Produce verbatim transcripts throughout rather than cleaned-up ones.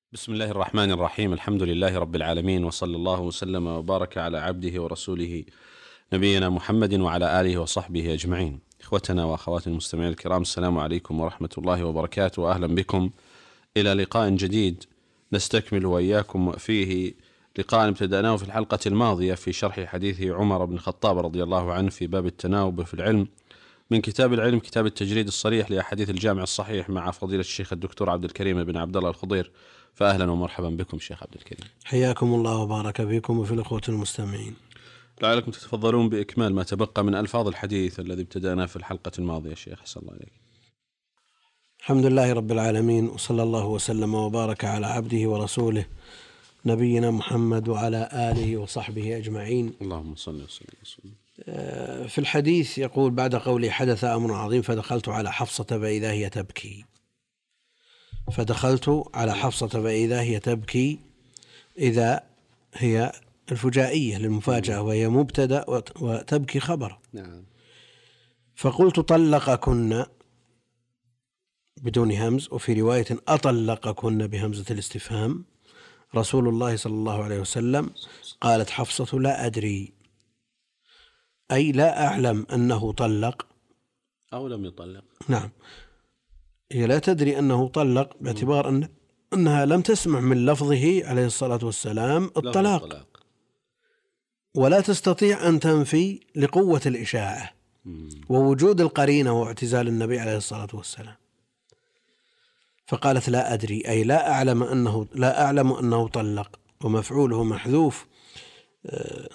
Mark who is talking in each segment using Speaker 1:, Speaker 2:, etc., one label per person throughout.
Speaker 1: بسم الله الرحمن الرحيم. الحمد لله رب العالمين، وصلى الله وسلم وبارك على عبده ورسوله نبينا محمد وعلى آله وصحبه أجمعين. إخوتنا وأخواتنا المستمعين الكرام، السلام عليكم ورحمة الله وبركاته، وأهلا بكم إلى لقاء جديد نستكمل وإياكم فيه لقاء ابتدأناه في الحلقة الماضية في شرح حديث عمر بن الخطاب رضي الله عنه في باب التناوب في العلم من كتاب العلم، كتاب التجريد الصريح لأحاديث الجامع الصحيح، مع فضيلة الشيخ الدكتور عبد الكريم بن عبد الله الخضير. فأهلا ومرحبا بكم شيخ عبد الكريم.
Speaker 2: حياكم الله وبارك فيكم وفي الأخوة المستمعين.
Speaker 1: لعلكم تتفضلون بإكمال ما تبقى من ألفاظ الحديث الذي ابتدأنا في الحلقة الماضية. شيخ أحسن الله عليك.
Speaker 2: الحمد لله رب العالمين، وصلى الله وسلم وبارك على عبده ورسوله نبينا محمد وعلى آله وصحبه أجمعين.
Speaker 1: اللهم صل وسلم وسلم.
Speaker 2: في الحديث يقول: بعد قولي حدث أمر عظيم فدخلت على حفصة فإذا هي تبكي. فدخلت على حفصة فإذا هي تبكي، إذا هي الفجائية للمفاجأة، وهي مبتدأ وتبكي خبر.
Speaker 1: نعم.
Speaker 2: فقلت: طلقكن بدون همز، وفي رواية أطلقكن بهمزة الاستفهام رسول الله صلى الله عليه وسلم. قالت حفصة: لا أدري، أي لا أعلم أنه طلق
Speaker 1: أو لم يطلق.
Speaker 2: نعم، هي لا تدري أنه طلق باعتبار أن أنها لم تسمع من لفظه عليه الصلاة والسلام الطلاق، الطلاق. ولا تستطيع أن تنفي لقوة الإشاعة ووجود القرينة واعتزال النبي عليه الصلاة والسلام. فقالت: لا أدري، أي لا أعلم أنه لا أعلم أنه طلق، ومفعوله محذوف. آه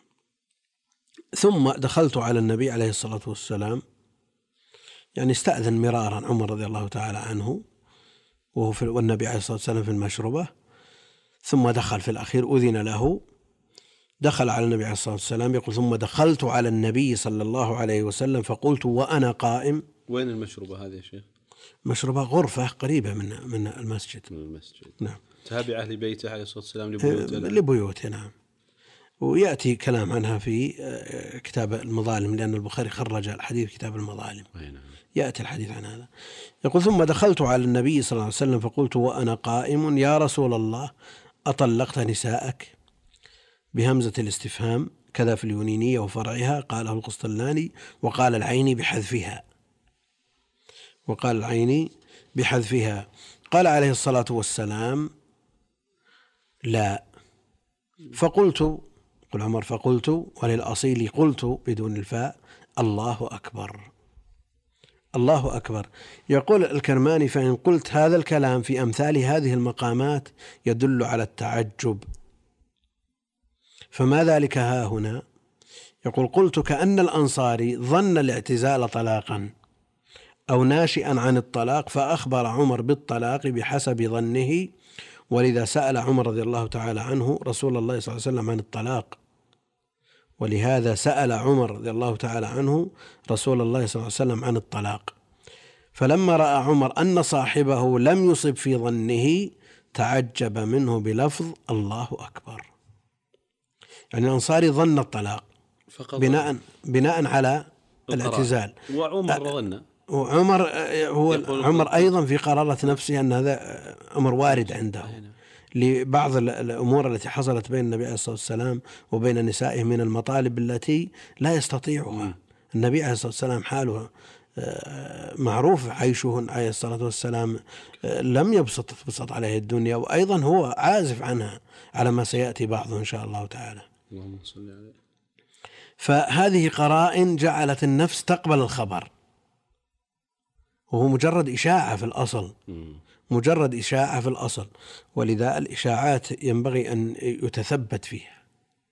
Speaker 2: ثم دخلت على النبي عليه الصلاة والسلام، يعني استأذن مرارا عمر رضي الله تعالى عنه، وهو في والنبي عليه الصلاة والسلام في المشربة، ثم دخل في الأخير أذن له، دخل على النبي عليه الصلاة والسلام. يقول: ثم دخلت على النبي صلى الله عليه وسلم فقلت وأنا قائم.
Speaker 1: وين المشروبة هذه يا شيخ؟
Speaker 2: مشروبة غرفة قريبة من من المسجد.
Speaker 1: من المسجد.
Speaker 2: نعم.
Speaker 1: تابعة لبيته عليه الصلاة والسلام لبيوته.
Speaker 2: لبيوته نعم. ويأتي كلام عنها في كتاب المظالم، لأن البخاري خرج الحديث كتاب المظالم.
Speaker 1: نعم.
Speaker 2: يأتي الحديث عن هذا. يقول: ثم دخلت على النبي صلى الله عليه وسلم فقلت وأنا قائم: يا رسول الله، أطلقت نساءك؟ بهمزة الاستفهام، كذا في اليونينية وفرعها، قاله القسطلاني، وقال العيني بحذفها وقال العيني بحذفها قال عليه الصلاة والسلام: لا. فقلت، قل عمر، فقلت، وللأصيل قلت بدون الفاء: الله أكبر، الله أكبر. يقول الكرماني: فإن قلت هذا الكلام في أمثال هذه المقامات يدل على التعجب، فما ذلك ها هنا؟ يقول: قلت كأن الأنصاري ظن الاعتزال طلاقا أو ناشئا عن الطلاق، فأخبر عمر بالطلاق بحسب ظنه، ولذا سأل عمر رضي الله تعالى عنه رسول الله صلى الله عليه وسلم عن الطلاق ولهذا سأل عمر رضي الله تعالى عنه رسول الله صلى الله عليه وسلم عن الطلاق. فلما رأى عمر أن صاحبه لم يصب في ظنه تعجب منه بلفظ الله أكبر. يعني الأنصاري ظن الطلاق بناء, بناء على الاعتزال،
Speaker 1: وعمر ظن،
Speaker 2: وعمر هو عمر أيضا في قرارة نفسه أن هذا أمر وارد عنده لبعض الأمور التي حصلت بين النبي عليه الصلاة والسلام وبين نسائه من المطالب التي لا يستطيعها. النبي عليه الصلاة والسلام حاله معروف، عيشه عليه الصلاة والسلام لم يبسط تبسط عليه الدنيا، وأيضا هو عازف عنها على ما سيأتي بعضه إن شاء الله تعالى.
Speaker 1: اللهم صل عليه.
Speaker 2: فهذه قرائن جعلت النفس تقبل الخبر، وهو مجرد إشاعة في الأصل، مجرد إشاعة في الأصل، ولذا الإشاعات ينبغي أن يتثبت فيها،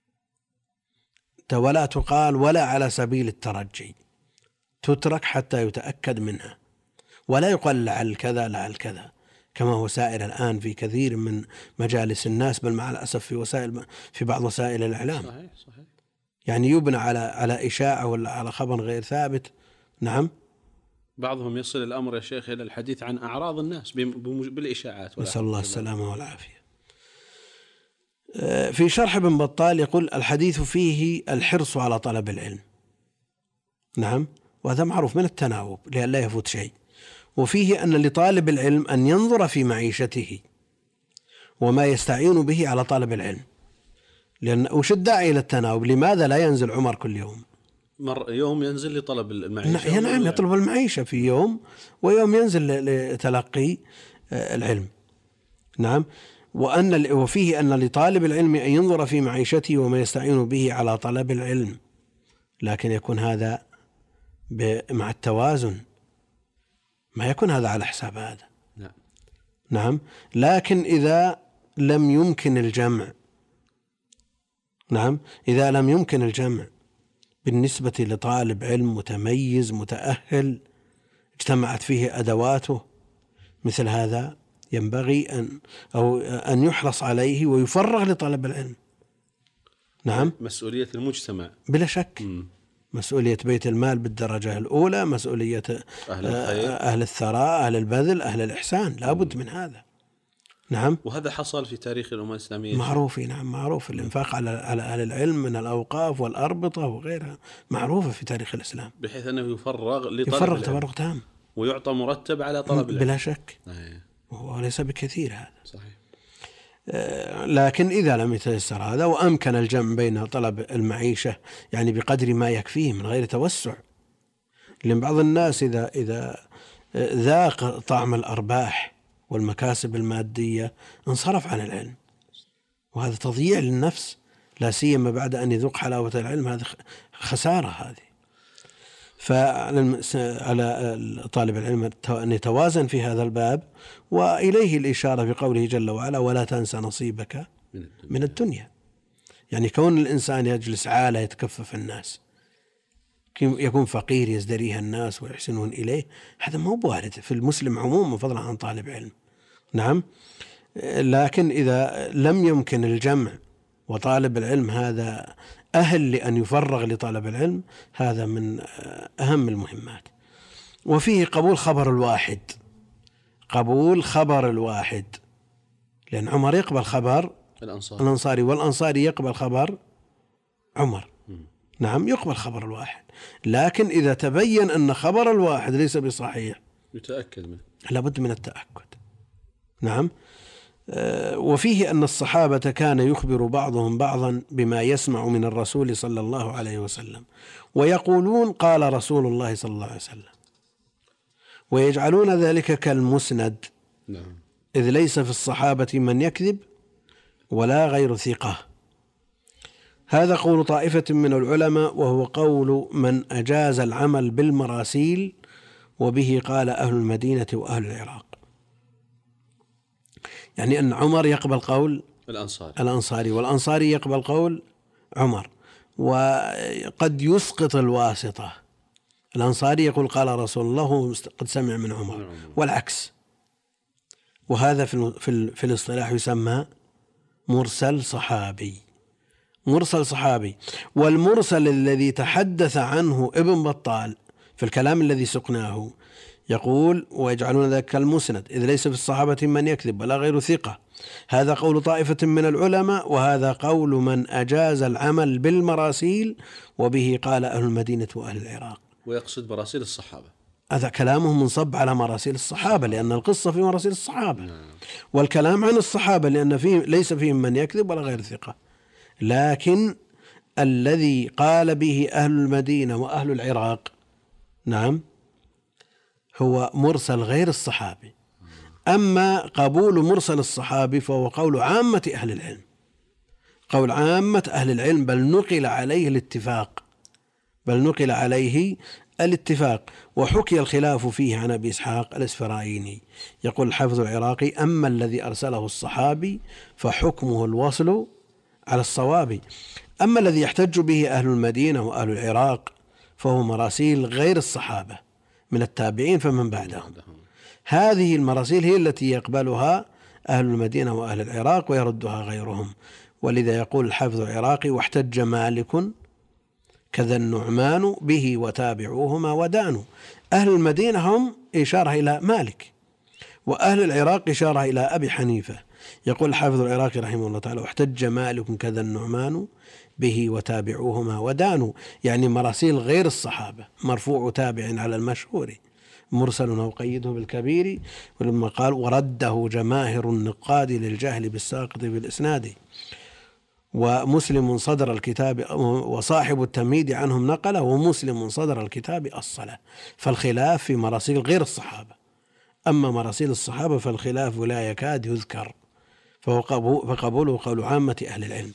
Speaker 2: ولا تقال ولا على سبيل الترجي، تترك حتى يتأكد منها، ولا يقال لعل كذا لعل كذا كما هو سائر الآن في كثير من مجالس الناس، بل مع الأسف في وسائل في بعض وسائل الإعلام.
Speaker 1: صحيح صحيح.
Speaker 2: يعني يبنى على على إشاعة ولا على خبر غير ثابت. نعم.
Speaker 1: بعضهم يصل الأمر يا شيخ إلى الحديث عن أعراض الناس بالإشاعات.
Speaker 2: نسأل الله السلامة والعافية. في شرح ابن بطال يقول: الحديث فيه الحرص على طلب العلم. نعم، وهذا معروف من التناوب لأن لا يفوت شيء. وفيه أن لطالب العلم أن ينظر في معيشته وما يستعين به على طلب العلم. لأن وش الداعي إلى التناوب؟ لماذا لا ينزل عمر كل يوم؟
Speaker 1: مر يوم ينزل لطلب المعيشة.
Speaker 2: نعم، يطلب المعيشة في يوم، ويوم ينزل لتلقي العلم. نعم. وأن وفيه أن لطالب العلم أن ينظر في معيشته وما يستعين به على طلب العلم، لكن يكون هذا مع التوازن، ما يكون هذا على حساب هذا.
Speaker 1: نعم.
Speaker 2: نعم. لكن إذا لم يمكن الجمع، نعم، إذا لم يمكن الجمع بالنسبة لطالب علم متميز متأهل اجتمعت فيه أدواته، مثل هذا ينبغي أن أو أن يحرص عليه ويفرغ لطلب العلم. نعم.
Speaker 1: مسؤولية المجتمع
Speaker 2: بلا شك.
Speaker 1: م.
Speaker 2: مسؤولية بيت المال بالدرجة الأولى، مسؤولية
Speaker 1: أهل الخير،
Speaker 2: أهل الثراء، أهل البذل، أهل الإحسان، لا بد من هذا. نعم.
Speaker 1: وهذا حصل في تاريخ الأمة الإسلامية
Speaker 2: معروف. نعم، معروف. الإنفاق على على أهل العلم من الأوقاف والأربطة وغيرها معروفة في تاريخ الإسلام،
Speaker 1: بحيث أنه يفرغ لطلب
Speaker 2: يفرغ
Speaker 1: العلم،
Speaker 2: تفرغ تام،
Speaker 1: ويعطى مرتب على طلب العلم
Speaker 2: بلا شك.
Speaker 1: أيه.
Speaker 2: وهو ليس بكثير هذا.
Speaker 1: صحيح.
Speaker 2: لكن إذا لم يتيسر هذا وأمكن الجمع بين طلب المعيشة يعني بقدر ما يكفيه من غير توسع، لأن بعض الناس إذا إذا ذاق طعم الأرباح والمكاسب المادية انصرف عن العلم، وهذا تضييع للنفس، لا سيما بعد أن يذوق حلاوة العلم، هذه خسارة. هذه فعلى طالب العلم أن يتوازن في هذا الباب، وإليه الإشارة بقوله جل وعلا: ولا تنسى نصيبك من الدنيا. يعني كون الإنسان يجلس عالة يتكفف الناس، يكون فقير يزدريها الناس ويحسنون إليه، هذا ما هو وارد في المسلم عموما فضلا عن طالب علم. نعم. لكن إذا لم يمكن الجمع وطالب العلم هذا أهل لأن يفرغ لطلب العلم، هذا من أهم المهمات. وفيه قبول خبر الواحد، قبول خبر الواحد، لأن عمر يقبل خبر
Speaker 1: الأنصار.
Speaker 2: الأنصاري، والأنصاري يقبل خبر عمر. م. نعم، يقبل خبر الواحد، لكن إذا تبين أن خبر الواحد ليس بصحيح
Speaker 1: يتأكد منه،
Speaker 2: لابد من التأكد. نعم. وفيه أن الصحابة كان يخبر بعضهم بعضا بما يسمع من الرسول صلى الله عليه وسلم، ويقولون قال رسول الله صلى الله عليه وسلم، ويجعلون ذلك كالمسند.
Speaker 1: نعم.
Speaker 2: إذ ليس في الصحابة من يكذب ولا غير ثقة. هذا قول طائفة من العلماء، وهو قول من أجاز العمل بالمراسيل، وبه قال أهل المدينة وأهل العراق. يعني أن عمر يقبل قول
Speaker 1: الأنصاري
Speaker 2: الأنصاري والأنصاري يقبل قول عمر، وقد يسقط الواسطة. الأنصاري يقول قال رسول الله قد سمع من عمر، والعكس. وهذا في في الاصطلاح يسمى مرسل صحابي. مرسل صحابي. والمرسل الذي تحدث عنه ابن بطال في الكلام الذي سقناه يقول ويجعلون ذلك كالمسند، إذ ليس في الصحابة من يكذب ولا غير ثقة. هذا قول طائفة من العلماء، وهذا قول من أجاز العمل بالمراسيل، وبه قال أهل المدينة وأهل العراق.
Speaker 1: ويقصد مراسيل الصحابة،
Speaker 2: هذا كلامه منصب على مراسيل الصحابة، لأن القصة في مراسيل الصحابة، والكلام عن الصحابة لأن فيه ليس فيهم من يكذب ولا غير ثقة. لكن الذي قال به أهل المدينة وأهل العراق، نعم، هو مرسل غير الصحابي. أما قبول مرسل الصحابي فهو قول عامة أهل العلم، قول عامة أهل العلم، بل نقل عليه الاتفاق بل نقل عليه الاتفاق وحكي الخلاف فيه عن أبي إسحاق الإسفرايني. يقول الحافظ العراقي: أما الذي أرسله الصحابي فحكمه الوصل على الصواب، أما الذي يحتج به أهل المدينة وأهل العراق فهو مراسيل غير الصحابة من التابعين فمن بعدهم. هذه المراسيل هي التي يقبلها أهل المدينة وأهل العراق ويردها غيرهم. ولذا يقول الحافظ العراقي: واحتج مالك كذا النعمان به وتابعوهما ودانوا. أهل المدينة هم إشارة إلى مالك، وأهل العراق إشارة إلى أبي حنيفة. يقول الحافظ العراقي رحمه الله تعالى: واحتج مالك كذا النعمان به وتابعوهما ودانوا، يعني مراسيل غير الصحابة، مرفوع تابع على المشهور، مرسل أو قيده بالكبير. ولما قال ورده جماهر النقاد للجهل بالساقط بالإسناد، ومسلم صدر الكتاب وصاحب التمهيد عنهم نقله، ومسلم صدر الكتاب أصله. فالخلاف في مراسيل غير الصحابة، أما مراسيل الصحابة فالخلاف لا يكاد يذكر، فقبوله قول عامة أهل العلم.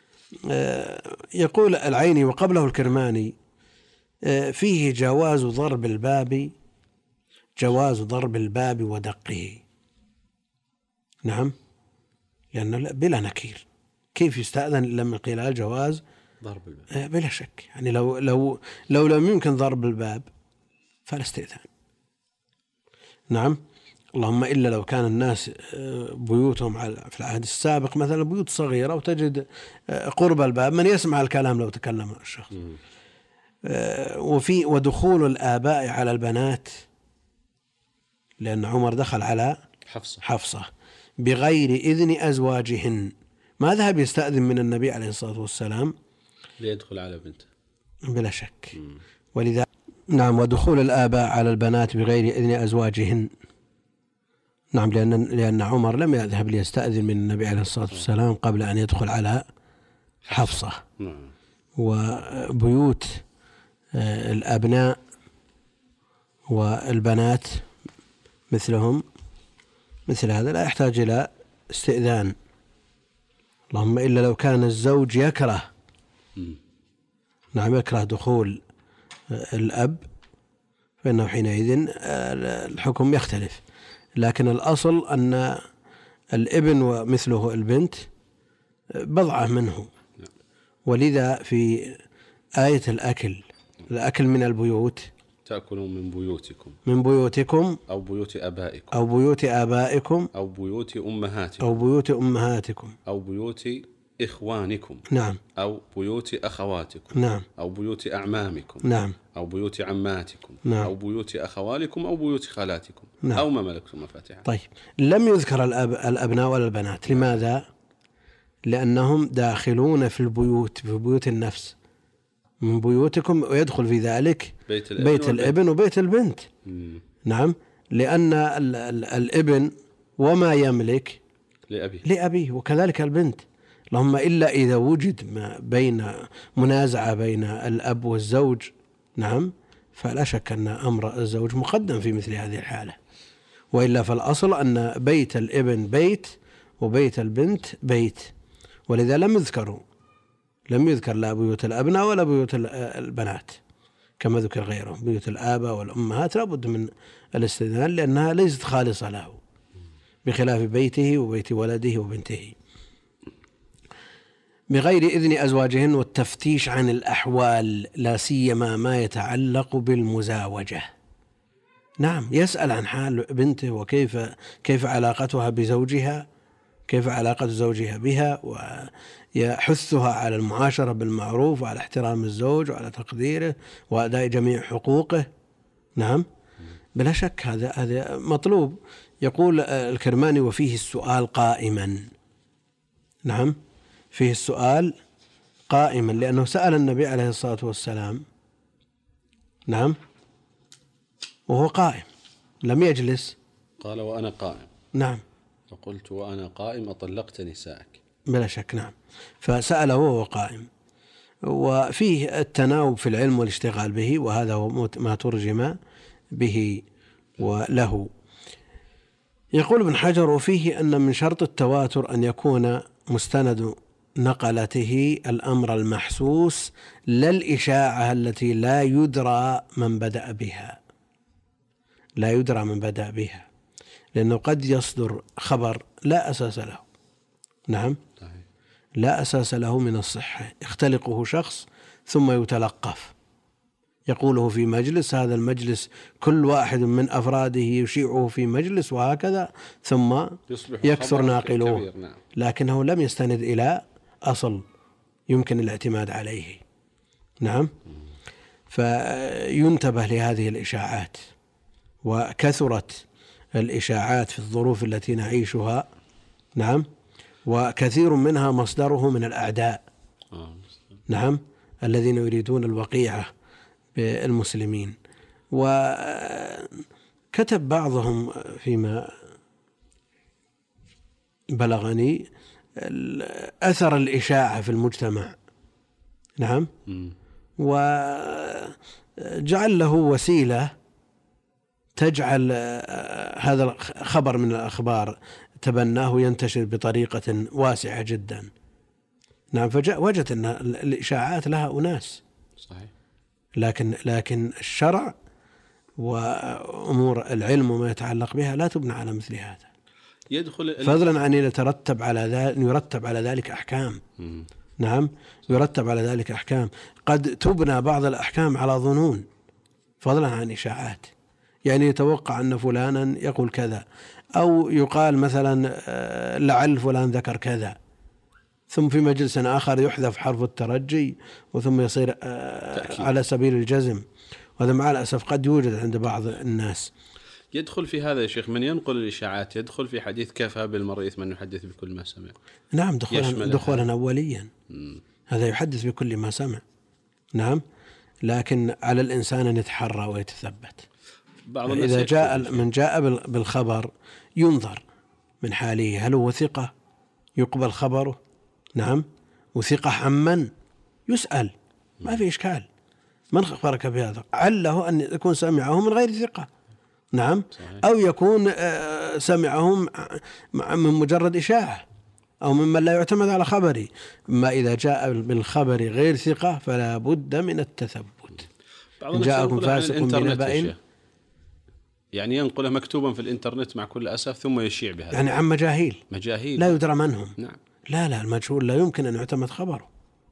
Speaker 2: يقول العيني وقبله الكرماني فيه جواز ضرب الباب جواز ضرب الباب ودقه. نعم، لأنه بلا نكير، كيف يستأذن لما قيل الجواز
Speaker 1: ضرب الباب؟
Speaker 2: بلا شك، يعني لو لو لو لم يمكن ضرب الباب فلا استئذان. نعم، اللهم إلا لو كان الناس بيوتهم في العهد السابق مثلا بيوت صغيرة وتجد قرب الباب من يسمع الكلام لو تكلم الشخص. وفي ودخول الآباء على البنات، لأن عمر دخل على
Speaker 1: حفصة
Speaker 2: حفصة بغير إذن أزواجهن، ما ذهب يستأذن من النبي عليه الصلاة والسلام
Speaker 1: ليدخل على بنته
Speaker 2: بلا شك. ولذا نعم، ودخول الآباء على البنات بغير إذن أزواجهن. نعم، لأن لأن عمر لم يذهب ليستأذن من النبي عليه الصلاة والسلام قبل أن يدخل على حفصة. وبيوت الأبناء والبنات مثلهم مثل هذا لا يحتاج إلى استئذان، اللهم إلا لو كان الزوج يكره نعم يكره دخول الأب فإنه حينئذ الحكم يختلف. لكن الأصل أن الابن ومثله البنت بضعة منه. ولذا في آية الأكل الأكل من البيوت
Speaker 1: تأكلون من بيوتكم
Speaker 2: من بيوتكم
Speaker 1: أو بيوت آبائكم
Speaker 2: أو بيوت آبائكم
Speaker 1: أو بيوت أمهاتكم
Speaker 2: أو بيوت أمهاتكم
Speaker 1: أو بيوت إخوانكم
Speaker 2: نعم
Speaker 1: أو بيوت أخواتكم
Speaker 2: نعم
Speaker 1: أو بيوت أعمامكم
Speaker 2: نعم
Speaker 1: أو بيوت عماتكم
Speaker 2: نعم
Speaker 1: أو بيوت أخوالكم أو بيوت خالاتكم
Speaker 2: نعم.
Speaker 1: أو ما ملكتم مفاتيحها.
Speaker 2: طيب، لم يذكر الأب الأبناء ولا البنات، لماذا؟ لأنهم داخلون في البيوت في بيوت النفس، من بيوتكم ويدخل في ذلك
Speaker 1: بيت الابن,
Speaker 2: بيت الابن وبيت البنت.
Speaker 1: مم.
Speaker 2: نعم، لأن ال ال الابن وما يملك
Speaker 1: لأبيه
Speaker 2: لأبيه، وكذلك البنت، اللهم إلا إذا وجد ما بين منازعة بين الأب والزوج نعم فلا شك أن أمر الزوج مقدم في مثل هذه الحالة، وإلا فالأصل أن بيت الابن بيت وبيت البنت بيت. ولذا لم يذكروا لم يذكر لا بيوت الأبناء ولا بيوت البنات كما ذكر غيرهم. بيوت الآباء والأمهات لا بد من الاستئذان لأنها ليست خالصة له، بخلاف بيته وبيت ولده وبنته. بغير إذن أزواجهن والتفتيش عن الأحوال، لا سيما ما يتعلق بالمزاوجة. نعم، يسأل عن حال بنته وكيف كيف علاقتها بزوجها، كيف علاقة زوجها بها، ويحثها على المعاشرة بالمعروف وعلى احترام الزوج وعلى تقديره وأداء جميع حقوقه. نعم، بلا شك هذا هذا مطلوب. يقول الكرماني وفيه السؤال قائما. نعم، فيه السؤال قائما لأنه سأل النبي عليه الصلاة والسلام نعم وهو قائم لم يجلس،
Speaker 1: قال وأنا قائم.
Speaker 2: نعم،
Speaker 1: فقلت وأنا قائم أطلقت نسائك.
Speaker 2: بلا شك. نعم، فسأله وهو قائم. وفيه التناوب في العلم والاشتغال به، وهذا هو ما ترجم به وله. يقول ابن حجر وفيه أن من شرط التواتر أن يكون مستند نقلته الأمر المحسوس لا الإشاعة التي لا يدرى من بدأ بها لا يدرى من بدأ بها لأنه قد يصدر خبر لا أساس له. نعم، لا أساس له من الصحة، يختلقه شخص ثم يتلقف يقوله في مجلس، هذا المجلس كل واحد من أفراده يشيعه في مجلس وهكذا، ثم يكثر ناقلوه، لكنه لم يستند إلى أصل يمكن الاعتماد عليه. نعم، فينتبه لهذه الإشاعات، وكثرت الإشاعات في الظروف التي نعيشها. نعم، وكثير منها مصدره من الأعداء. نعم، الذين يريدون الوقيعة بالمسلمين. كتب بعضهم فيما بلغني أثر الإشاعة في المجتمع. نعم. وجعل له وسيلة تجعل هذا الخبر من الأخبار تبناه ينتشر بطريقة واسعة جدا. نعم. فجاء وجد أن الإشاعات لها أناس.
Speaker 1: صحيح. لكن
Speaker 2: لكن الشرع وأمور العلم وما يتعلق بها لا تبنى على مثل هذا.
Speaker 1: يدخل
Speaker 2: فضلا عن يترتب على ذلك يرتب على ذلك أحكام.
Speaker 1: م.
Speaker 2: نعم. يرتب على ذلك أحكام، قد تبنى بعض الأحكام على ظنون فضلا عن إشاعات. يعني يتوقع أن فلانا يقول كذا، أو يقال مثلا لعل فلان ذكر كذا، ثم في مجلس آخر يحذف حرف الترجي وثم يصير تأكيد على سبيل الجزم. وهذا مع الأسف قد يوجد عند بعض الناس.
Speaker 1: يدخل في هذا يا شيخ من ينقل الإشاعات، يدخل في حديث كفى بالمرء إثما أن يحدث بكل ما سمع.
Speaker 2: نعم. دخولا دخولا أوليا. م. هذا يحدث بكل ما سمع. نعم. لكن على الإنسان أن يتحرى ويتثبت. بعض الناس إذا جاء من جاء بالخبر ينظر من حاله، هل هو ثقة يقبل خبره؟ نعم. وثقة عمن يسأل، ما في إشكال. من أخبرك بهذا؟ عله أن يكون سمعه من غير ثقة. نعم. صحيح. أو يكون سمعهم من مجرد إشاعة أو ممن لا يعتمد على خبري. ما إذا جاء بالخبر غير ثقة فلا بد من التثبت.
Speaker 1: إن جاءكم فاسق بنبأ، يعني ينقله مكتوبا في الإنترنت مع كل أسف ثم يشيع بهذا،
Speaker 2: يعني عن مجاهيل
Speaker 1: مجاهيل
Speaker 2: لا يدرى من هم.
Speaker 1: نعم.
Speaker 2: لا لا المجهول لا يمكن أن يعتمد خبره.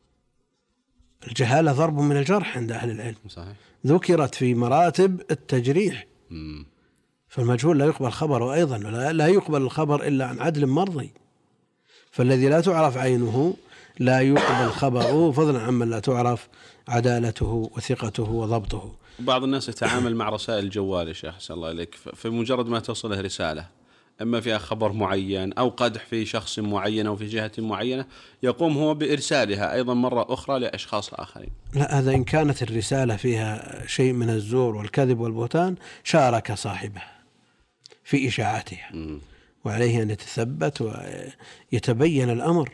Speaker 2: الجهالة ضرب من الجرح عند أهل العلم.
Speaker 1: صحيح.
Speaker 2: ذكرت في مراتب التجريح. م. فالمجهول لا يقبل خبره أيضا، لا يقبل الخبر إلا عن عدل مرضي. فالذي لا تعرف عينه لا يقبل خبره فضلا عمن لا تعرف عدالته وثقته وضبطه.
Speaker 1: بعض الناس يتعامل مع رسائل الجوال يا شيخ أحسن الله إليك، في مجرد ما تصله رسالة أما فيها خبر معين أو قدح في شخص معين أو في جهة معينة يقوم هو بإرسالها أيضا مرة أخرى لأشخاص آخرين.
Speaker 2: لا، هذا إن كانت الرسالة فيها شيء من الزور والكذب والبهتان شارك صاحبها في إشاعتها. م. وعليه أن يتثبت ويتبين الأمر.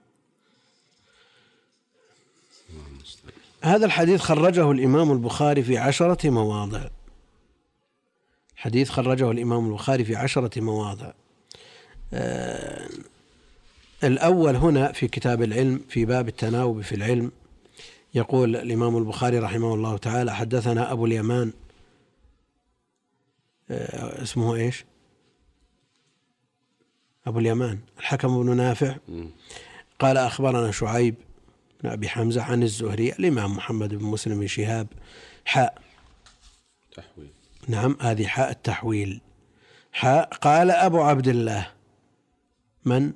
Speaker 2: هذا الحديث خرجه الإمام البخاري في عشرة مواضع. حديث خرجه الإمام البخاري في عشرة مواضع. آه الأول هنا في كتاب العلم في باب التناوب في العلم، يقول الإمام البخاري رحمه الله تعالى: حدثنا أبو اليمان، آه اسمه إيش؟ أبو اليمان الحكم بن نافع، قال أخبرنا شعيب بن أبي حمزة عن الزهري الإمام محمد بن مسلم بن شهاب حاء
Speaker 1: تحويل.
Speaker 2: نعم، هذه حاء التحويل. حاء قال أبو عبد الله من؟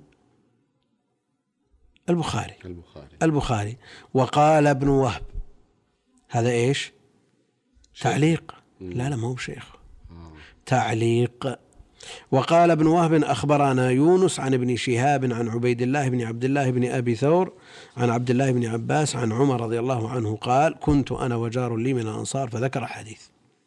Speaker 2: البخاري.
Speaker 1: البخاري
Speaker 2: البخاري وقال ابن وهب، هذا إيش؟ تعليق. لا لا ما هو شيخ، آه. تعليق. وقال ابن وهب أخبرنا يونس عن ابن شهاب عن عبيد الله بن عبد الله بن أبي ثور عن عبد الله بن عباس عن عمر رضي الله عنه قال: كنت أنا وجار لي من الأنصار، فذكر حديث.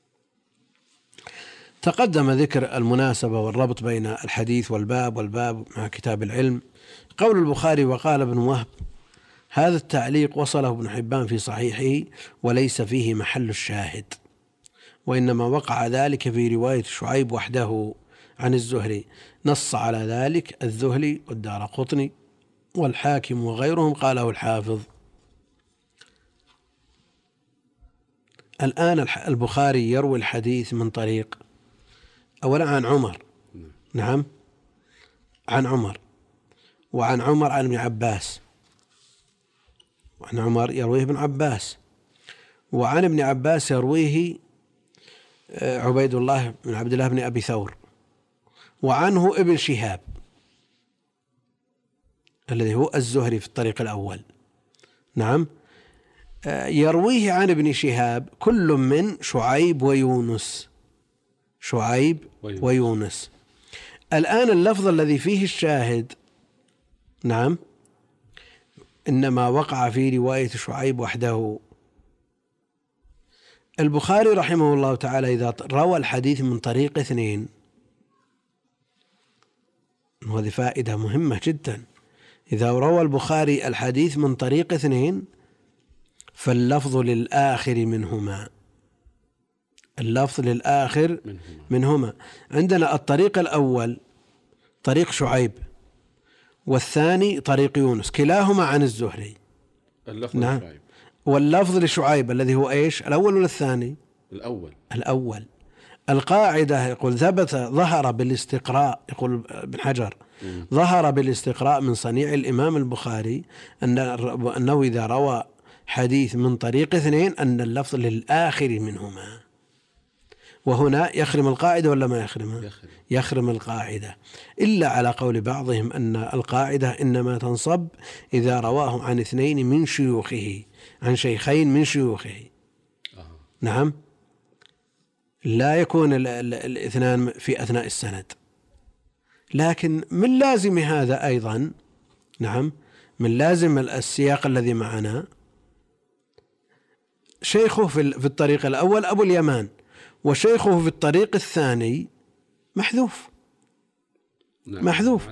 Speaker 2: تقدم ذكر المناسبة والربط بين الحديث والباب والباب مع كتاب العلم. قول البخاري وقال ابن وهب، هذا التعليق وصله ابن حبان في صحيحه وليس فيه محل الشاهد، وإنما وقع ذلك في رواية شعيب وحده عن الزهري. نص على ذلك الذهلي والدارقطني والحاكم وغيرهم، قاله الحافظ. الآن البخاري يروي الحديث من طريق أولا عن عمر، نعم عن عمر، وعن عمر عن ابن عباس، وعن عمر يرويه ابن عباس، وعن ابن عباس يرويه عبيد الله بن عبد الله بن أبي ثور، وعنه ابن شهاب الذي هو الزهري في الطريق الأول، نعم يرويه عن ابن شهاب كل من شعيب ويونس، شعيب ويونس, ويونس. الآن اللفظ الذي فيه الشاهد، نعم إنما وقع في رواية شعيب وحده، البخاري رحمه الله تعالى إذا روى الحديث من طريق اثنين، وهذه فائدة مهمة جدا، إذا روى البخاري الحديث من طريق اثنين فاللفظ للآخر منهما، اللفظ للآخر منهما, منهما. عندنا الطريق الأول طريق شعيب، والثاني طريق يونس، كلاهما عن الزهري.
Speaker 1: اللفظ
Speaker 2: نعم.
Speaker 1: لشعيب.
Speaker 2: واللفظ لشعيب الذي هو إيش، الأول ولا الثاني؟
Speaker 1: الأول.
Speaker 2: الأول. القاعدة يقول ثبت ظهر بالاستقراء، يقول ابن حجر م. ظهر بالاستقراء من صنيع الإمام البخاري أن أنه إذا روى حديث من طريق اثنين أن اللفظ للآخر منهما، وهنا يخرم القاعدة ولا ما يخرمها؟ يخرم. يخرم القاعدة، إلا على قول بعضهم أن القاعدة إنما تنصب إذا رواه عن اثنين من شيوخه، عن شيخين من شيوخه. آه. نعم، لا يكون الاثنان في أثناء السند. لكن من لازم هذا أيضا، نعم، من لازم السياق الذي معنا شيخه في الطريق الأول أبو اليمان، وشيخه في الطريق الثاني محذوف. نعم. محذوف.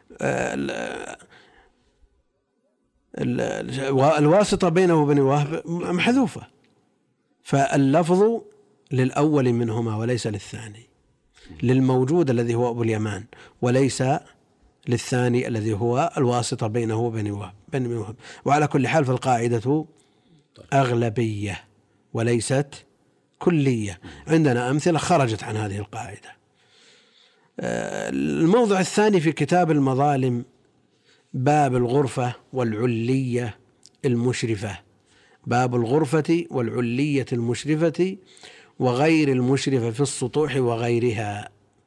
Speaker 2: الواسطة بينه وبين وهب محذوفة، فاللفظ للأول منهما وليس للثاني، للموجود الذي هو أبو اليمان، وليس للثاني الذي هو الواسطة بينه وبين وهب. بين وهب. وعلى كل حال فالقاعدة أغلبية وليست كلية. عندنا أمثلة خرجت عن هذه القاعدة. الموضع الثاني في كتاب المظالم باب الغرفة والعلية المشرفة، باب الغرفة والعلية المشرفة وغير المشرفة في السطوح وغيرها.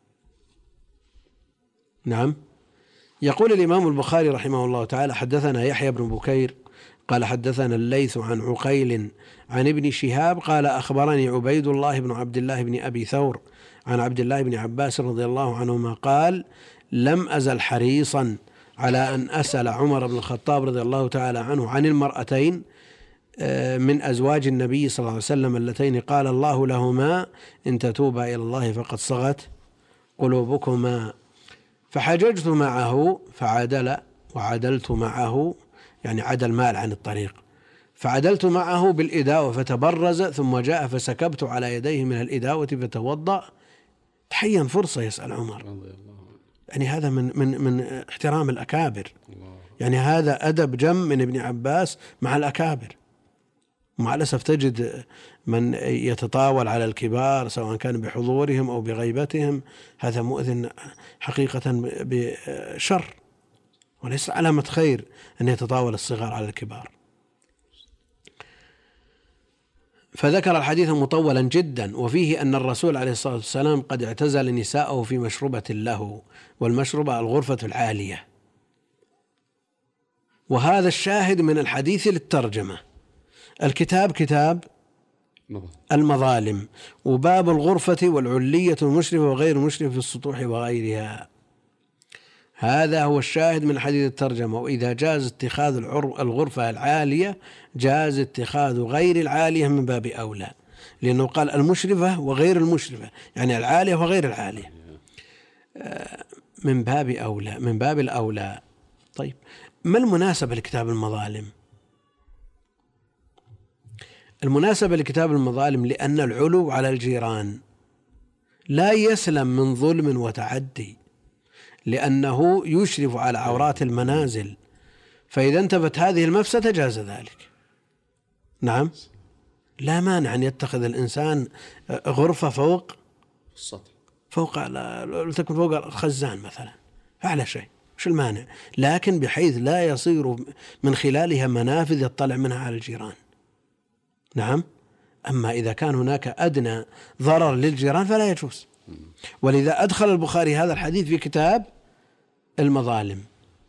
Speaker 2: نعم. يقول الإمام البخاري رحمه الله تعالى حدثنا يحيى بن بكير قال حدثنا الليث عن عقيل عن ابن شهاب قال أخبرني عبيد الله بن عبد الله بن أبي ثور عن عبد الله بن عباس رضي الله عنهما قال لم أزل حريصا على أن أسأل عمر بن الخطاب رضي الله تعالى عنه عن المرأتين من أزواج النبي صلى الله عليه وسلم اللتين قال الله لهما إن تتوبا إلى الله فقد صغت قلوبكما، فحججت معه فعدل وعدلت معه، يعني عدل مال عن الطريق، فعدلت معه بالإداوة فتبرز ثم جاء فسكبت على يديه من الإداوة فتوضأ. تحين فرصة يسأل عمر، يعني هذا من من من احترام الأكابر، يعني هذا أدب جم من ابن عباس مع الأكابر. مع الأسف تجد من يتطاول على الكبار سواء كان بحضورهم أو بغيبتهم، هذا مؤذن حقيقة بشر، وليس علامة خير أن يتطاول الصغار على الكبار. فذكر الحديث مطولا جدا، وفيه أن الرسول عليه الصلاة والسلام قد اعتزل نساءه في مشروبة له، والمشروبة الغرفة العالية، وهذا الشاهد من الحديث للترجمة. الكتاب كتاب المظالم، وباب الغرفة والعلية المشرفة وغير المشرفة في السطوح وغيرها، هذا هو الشاهد من حديث الترجمة. وإذا جاز اتخاذ الغرفة العالية جاز اتخاذ غير العالية من باب أولى، لأنه قال المشرفة وغير المشرفة، يعني العالية وغير العالية، من باب أولى، من باب الأولى. طيب، ما المناسبة لكتاب المظالم؟ المناسبة لكتاب المظالم لأن العلو على الجيران لا يسلم من ظلم وتعدي، لأنه يشرف على عورات المنازل، فإذا انتبت هذه المفسدة جاز ذلك. نعم، لا مانع أن يتخذ الإنسان غرفة فوق السطح، فوق تكون فوق الخزان مثلا، أعلى شيء، مش المانع، لكن بحيث لا يصير من خلالها منافذ يطلع منها على الجيران. نعم. أما إذا كان هناك أدنى ضرر للجيران فلا يجوز. ولذا أدخل البخاري هذا الحديث في كتاب المظالم،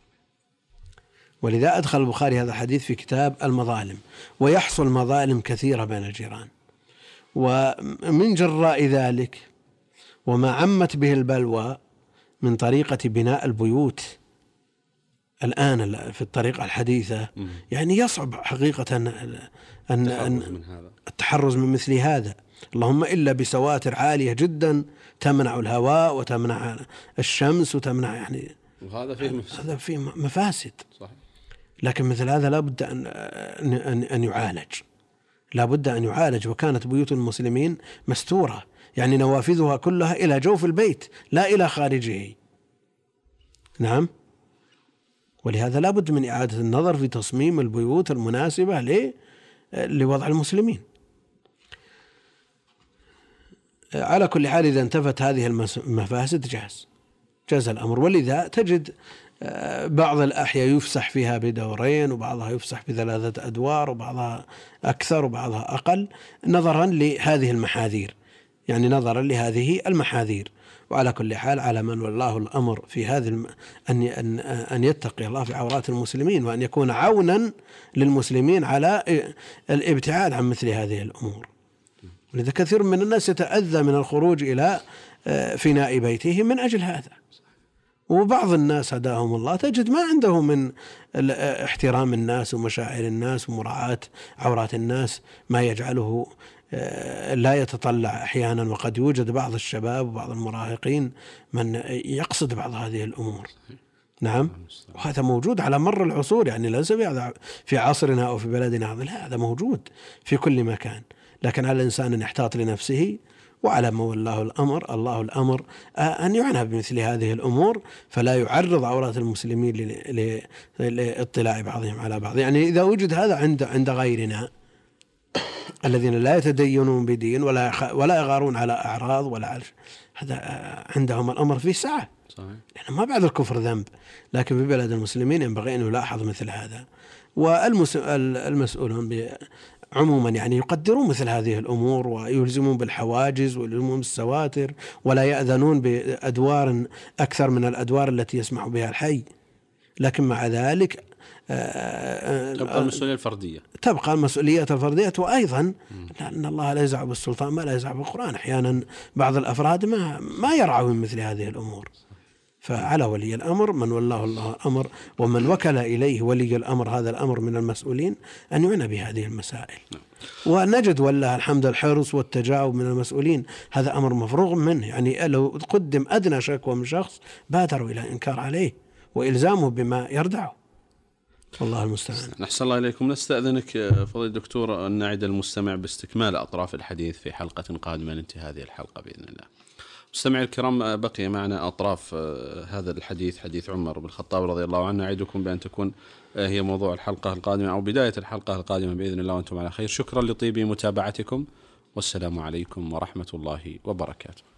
Speaker 2: ولذا أدخل البخاري هذا الحديث في كتاب المظالم. ويحصل مظالم كثيرة بين الجيران، ومن جراء ذلك وما عمت به البلوى من طريقة بناء البيوت الآن في الطريقة الحديثة يعني يصعب حقيقة أن أن التحرز من مثل هذا، اللهم إلا بسواتر عالية جدا تمنع الهواء وتمنع الشمس وتمنع يعني،
Speaker 1: وهذا فيه مفاسد.
Speaker 2: هذا فيه مفاسد.
Speaker 1: صحيح.
Speaker 2: لكن مثل هذا لا بد أن أن أن يعالج، لا بد أن يعالج. وكانت بيوت المسلمين مستورة، يعني نوافذها كلها إلى جوف البيت لا إلى خارجه. نعم. ولهذا لا بد من إعادة النظر في تصميم البيوت المناسبة لوضع المسلمين. على كل حال إذا انتفت هذه المفاسد جاز جاز الأمر. ولذا تجد بعض الأحياء يفسح فيها بدورين، وبعضها يفسح بثلاثة أدوار، وبعضها أكثر وبعضها أقل، نظرا لهذه المحاذير، يعني نظرا لهذه المحاذير. وعلى كل حال على من والله الأمر في هذه الم... أن أن أن يتقي الله في عورات المسلمين، وأن يكون عونا للمسلمين على الابتعاد عن مثل هذه الأمور. لذا كثير من الناس يتأذى من الخروج إلى فناء بيته من أجل هذا. وبعض الناس هداهم الله تجد ما عنده من احترام الناس ومشاعر الناس ومراعاة عورات الناس ما يجعله لا يتطلع أحيانا. وقد يوجد بعض الشباب وبعض المراهقين من يقصد بعض هذه الأمور. نعم. وهذا موجود على مر العصور، يعني ليس في عصرنا أو في بلدنا، لا، هذا موجود في كل مكان. لكن على الإنسان أن يحتاط لنفسه، وعلى ما والله الأمر الله الأمر أن يعنى بمثل هذه الأمور، فلا يعرض عورات المسلمين لاطلاع بعضهم على بعض. يعني إذا وجد هذا عند عند غيرنا الذين لا يتدينون بدين ولا ولا يغارون على أعراض ولا على هذا، عندهم الأمر فيه سعة. صحيح. يعني ما بعد الكفر ذنب، لكن في بلد المسلمين ينبغي أن يلاحظ مثل هذا. والمسؤولون عموما يعني يقدرون مثل هذه الأمور، ويلزمون بالحواجز ويلزمون بالسواتر، ولا يأذنون بأدوار أكثر من الأدوار التي يسمح بها الحي. لكن مع ذلك
Speaker 1: تبقى المسؤولية الفردية
Speaker 2: تبقى المسؤولية الفردية. وأيضا لأن الله لا يزع بالسلطان ما لا يزع بالقرآن. أحيانا بعض الأفراد ما ما يرعون مثل هذه الأمور. فعلى ولي الأمر من والله الله أمر، ومن وكل إليه ولي الأمر هذا الأمر من المسؤولين، أن يعنى بهذه المسائل. ونجد والله الحمد الحرص والتجاوب من المسؤولين، هذا أمر مفروغ منه. يعني لو قدم أدنى شكوى من شخص بادروا إلى إنكار عليه وإلزامه بما يردعه. والله المستعان.
Speaker 1: نحسن الله إليكم. نستأذنك فضيلة الدكتور أن نعد المستمع باستكمال أطراف الحديث في حلقة قادمة لانتهاء هذه الحلقة بإذن الله. مستمعي الكرام، بقي معنا أطراف هذا الحديث، حديث عمر بن الخطاب رضي الله عنه. أعدكم بأن تكون هي موضوع الحلقة القادمة أو بداية الحلقة القادمة بإذن الله وأنتم على خير. شكرا لطيب متابعتكم، والسلام عليكم ورحمة الله وبركاته.